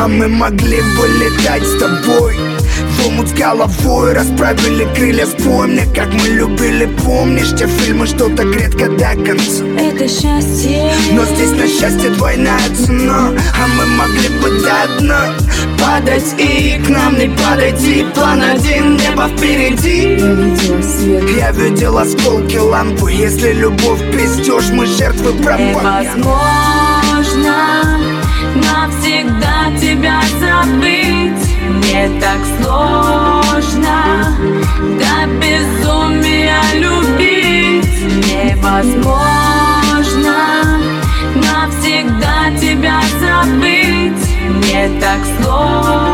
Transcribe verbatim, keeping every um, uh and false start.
А мы могли бы летать с тобой в омут с головой, расправили крылья с боем. Как мы любили, помнишь те фильмы, что так редко до конца. Это счастье, но здесь на счастье двойная цена. А мы могли бы до дна падать, и к нам не подойти. План один, небо впереди. я видела свет. Я видел осколки лампы. Если любовь пиздешь, мы жертвы пропаганды. Невозможно навсегда тебя забыть. Мне так сложно до безумия любить. Невозможно навсегда тебя забыть. Мне так сложно